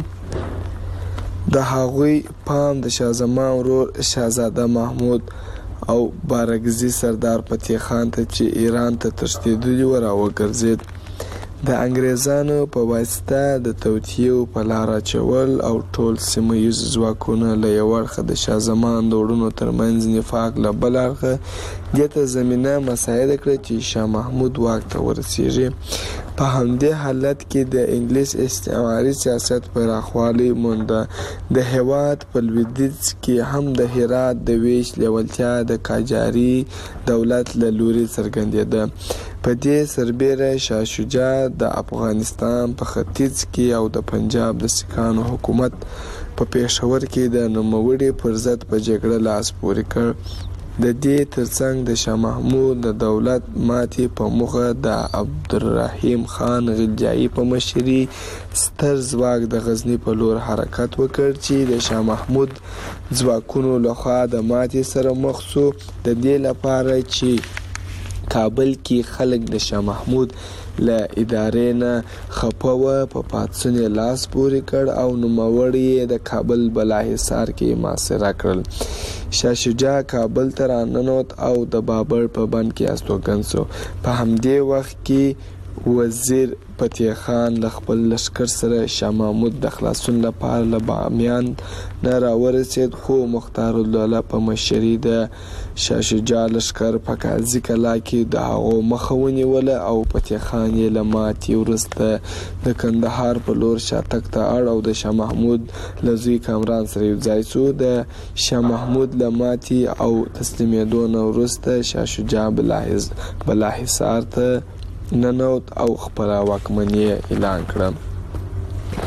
M: د هغوی پام د شاه زمان ورور شاهزاده محمود او بارګزي سردار فتح خان ته چې ایران ته تښتېدلی و راوګرځېد. د انګریزانو په واسطه د توطیو په لار اچول او ټول سیمه ییز ځواکونه له یو اړخه د شاه زمان د وروڼو ترمنځ نفاق له بل اړخه دې ته زمینه مساعده کړه چې شاه محمود واک ته ورسیږي. په همدې حالت کې د انګلیس استعماري سیاست پراخوالی مونده. د هیواد په لویدیځ کې هم د هرات د ویش لیوالتیا د قاجاري دولت له لوري څرګندېده. په دې سربیره شاه شجاع د افغانستان په ختیځ کې او د پنجاب د سکانو حکومت په پېښور کې د نوموړي پر ضد په جګړه لاس پورې کړ. د دې ترڅنګ د شاه محمود د دولت ماتې په موخه د عبدالرحیم خان غلجایی په مشري ستر ځواک د غزنی په لور حرکت وکړ چې د شاه محمود ځواکونو لخوا د ماتې سره مخ شو. د دې لپاره چې کابل کې خلک د شاه محمود له ادارې نه خپه و په پاتسون لاس پورې کړ او نوموړي د کابل بالاحصار کې محاصره کړل. شاه شجاع کابل ته راننوت او د بابر په بند کې استوګن شو. په همدې وخت کې وزیر فتح خان له خپل لشکر سره شاه محمود د خلاصون لپاره له بامیان نه راورسید خو مختار الدوله په مشري د شاه شجاع لشکر په قاضي کلا کې د هغو مخه ونیوله او فتح خان یې له ماتې وروسته د کندهار په لور شاتګ ته اړ او د شاه محمود له زوی کامران سره یو ځای شو. د شاه محمود له ماتې او تسلیمېدو نه وروسته شاه شجاع بالاحصار ته ننوت او خپله واکمني اعلان کړه.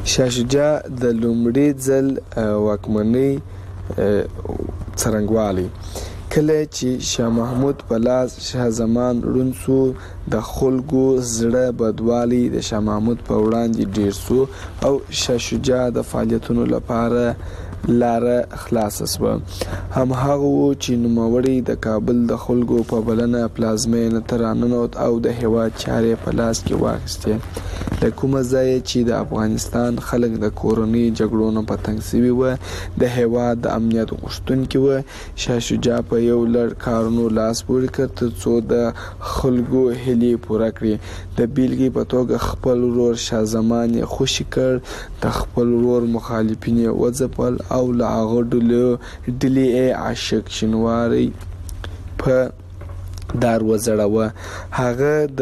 M: شاه شجاع د لومړي ځل واکمنۍ څرنګوالی کله چې شاه محمود په لاس شاه زمان رونسو د خلکو زړه بدوالی د شاه محمود په وړاندې ډیر سو او شاه شجاع د فعالیتونو لپاره لاره خلاص شوه. هم هغه چې نوموړی د کابل د خلکو په بلنه پلازمینه ته راننوت او د هیواد چارې په لاس کې واخیستې. له کومه ځایه چې د افغانستان خلک د کورنۍ جګړو نه په تنګ شوي وو، د هیواد د امنیت غوښتونکي وو، شاه شجاع په یو لړ کارونو لاس پورې کړ تر څو د خلکو هیلې پوره کړي. د بیلګې په توګه خپل ورور شاه زمان یې خوشي کړ، د خپل ورور مخالفین یې وځپل او له هغه ډلې عاشق شینواری په دار وزړوه. هغه د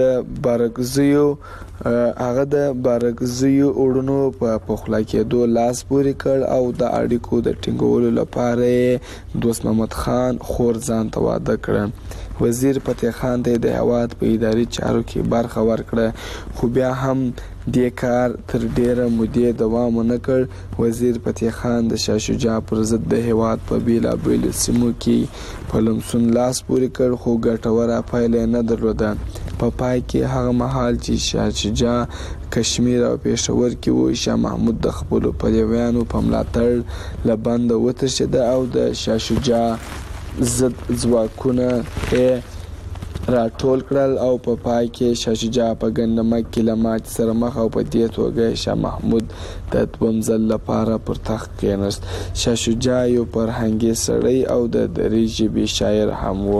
M: بارکزیو اورونو په پخلا کېدو لاس پورې کړ او د اړیکو د ټینګولو لپاره دوست محمد خان خور ځان ته واده کړ. وزیر فتح خان ته د هیواد په اداري چارو کې برخه ورکړه، خو بیا هم دې کار تر ډیره مودې دوام ونه کړ. وزیر فتح خان د شاه شجاع پر ضد د هیواد په بیلابیلو سیمو کې په لمسون لاس پورې کړ، خو ګټوره پایله نه درلوده. په پای کې هغه مهال چې شاه شجاع کشمیر او پېښور کې و، شاه محمود د خپلو پلویانو په ملاتړ له بنده وتښتېد او د شاه شجاع ضد ځواکونه راټول کړل او په پای کې شاه شجاع په ګندمک کې له ماتې سره مخ او په دې توګه شاه محمود د دویم ځل لپاره پر تخت کېناست. شاه شجاع یو فرهنګي سړی او د دري ژبې شاعر هم و.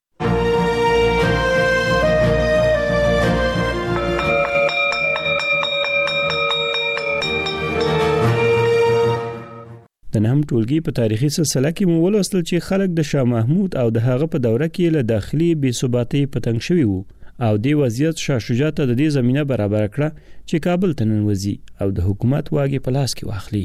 J: د نهم ټولګي په تاریخي سلسله کې مو ولوستل چې خلک د شاه محمود او د هغه په دوره کې له داخلي بې ثباتۍ په تنګ شوي وو او دې وضعیت شاه شجاع ته د دې زمينه برابر کړه چې کابل ته ننوځي او د حکومت واګې په لاس کې واخلي.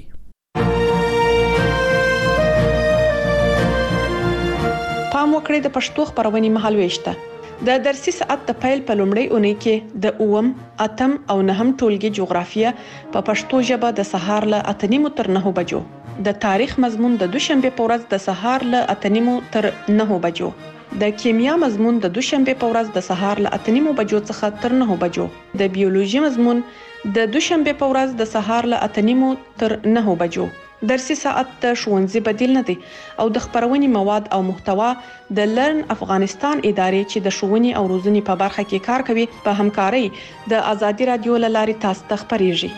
I: پام وکړئ د پښتو خبرونې مهالويشته د درسي ساعت د پیل په لومړۍ اونۍ کې د 8م، 8م او 9م ټولګي جغرافیه په پښتو ژبه د سهار له 8:30 تر 9 بجو، د تاریخ مضمون د دوشنبه په ورځ د سهار له 8:30 تر 9 بجو، د کیمیا مضمون د دوشنبه په ورځ د سهار له 8:30 بجو څخه تر 9 بجو، د بیولوژي مضمون د دوشنبه په ورځ د سهار له 8:30 تر 9 بجو. درسي ساعت د ښوونځي بدیل نه دی او د خبرونې مواد او محتوا د لرن افغانستان ادارې چې د ښوونې او روزنې په برخه کې کار کوي په همکارۍ د ازادي رادیو له لارې تاسو ته خبريږي.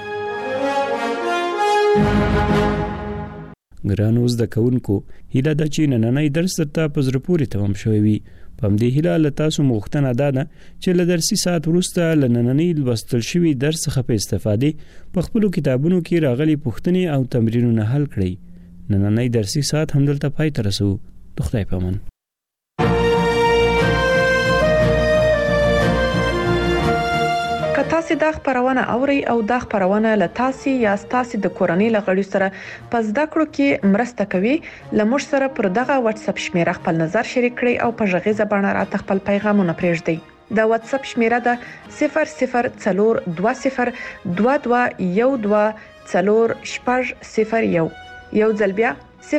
J: ګرانو زده کوونکو، هیله ده چې نننۍ درس درته په زړه پورې تمام شوی وي. په همدې هیله له تاسو مغوښتنه ده چې له درسي ساعت وروسته له نننۍ لوستل شوي درس څخه په استفادې په خپلو کتابونو کې راغلي پوښتنې او تمرینونه حل کړئ. نننۍ درسي ساعت همدلته پای ته رسو. د خدای په امان.
I: تاسو دا خبرونه اوري او دا خبرونه له تاسو یا تاسو د کورنۍ لغړی سره پس دا کړو کې مرسته کوي. لمر سره پر دغه واتس اپ شمیره خپل نظر شریک کړئ او په ژغې زبانه راته خپل پیغامونه پرېږدئ. دا واتس اپ شمیره ده 004212124001. یو ځل بیا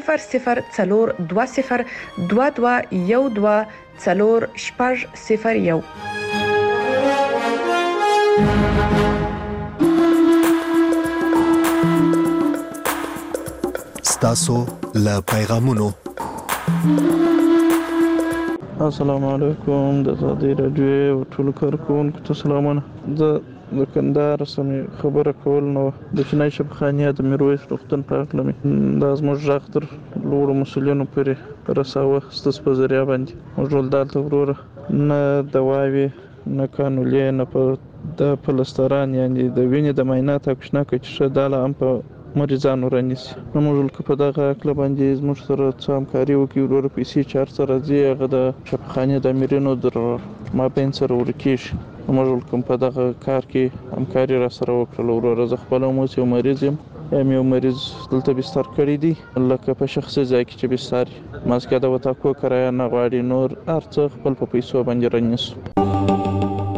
I: 004212124001.
H: ستاسو له پیغامونو.
N: السلام علیکم د ازادي رادیو ټول کارکونکو ته سلامونه. زه د کندهار سمې خبره کول نو د چنای شبخانیه د میرویس روغتون په اړه مې د ازموږ ډاکټر لوړو مسولینو پرې رساوه ستاسو په ذریعہ باندې موږ دلته وروره نه دواوي نه قانوني نه په د پلستران یعنی د وینې د معاینات او کښنا کې چې داله هم په مریضانو رانیسي. نو موږ په دغه کله باندې زموږ سره څه همکاري وکړي ورور پیسې چار سره زی هغه د شفخانه د امیرینو در ما بین سره ورکیش. موږ کوم په دغه کار کې همکاري را سره وکړل. ورور زه خپل مو یو مریض یم یو مریض دلته بستر کړی دی لکه په شخصي ځای کې چې بستر ماسکه د وتا کو کرایه نه غواړي نور ارڅ خپل په پیسو باندې رانیسو.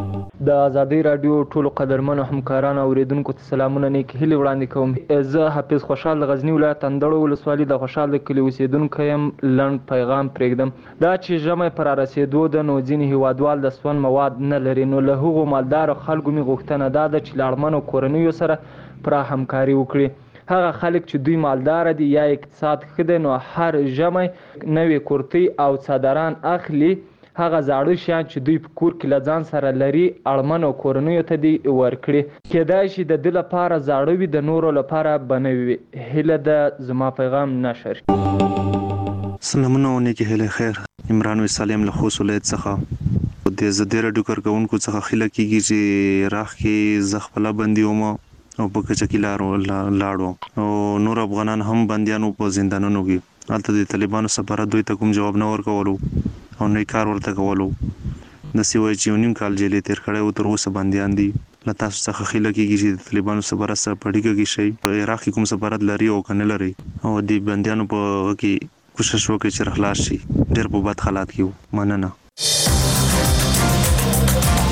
O: د ازادي رادیو ټولو قدرمنو همکارانو اوریدونکو ته سلامونه نیک هیلې وړاندې کوم. زه حافظ خوشحال د غزنی ولایت اندړو ولسوالۍ د خوشحال د کلي اوسیدونکی یم. لنډ پیغام پرېږدم. دا چې ژمی پر رسېدو ده نو ځینې هیوادوال د سون مواد نه لري، نو له هغو مالدارو خلکو مې غوښتنه دا ده چې له اړمنو کورنیو سره پوره همکاري وکړي. هغه خلک چې دوی مالدار دي یا اقتصاد ښه دی نو هر ژمی نوې کورتۍ او څادران اخلي. هغه زاړه شیان چې دوی په کور کې له ځان سره لري اړمنو کورنیو ته دې ورکړي. کیدای شي د ده لپاره زاړه وي، د نورو لپاره به نوي وي. هیله ده زما پیغام نشر.
P: سلامونه او نیکې هیلې خیر. عمران وسالم له خوست ولایت څخه د زده راډیو کارکونکو څخه خیله کیږي چې راخ کې زخپله بندي وم او په کچکي لاړو او نور افغانان هم بنديانو په زندانونو کې. هلته د طالبانو سفارت دوی ته کوم جواب نه ورکولو او نه کار ورته کولو. د سیوای چې 9 کال جیلې تیر کړی او تر اوسه بنديان دي. له تاسو څخه خیله کیږي چې د طالبانو سفارت سره پړیږي کې شي په عراق کې کوم سفارت لري او کنه لري او د بنديانو په کې کوشش وکړي چې خلاص شي. ډېر په بد حالات کې مننه.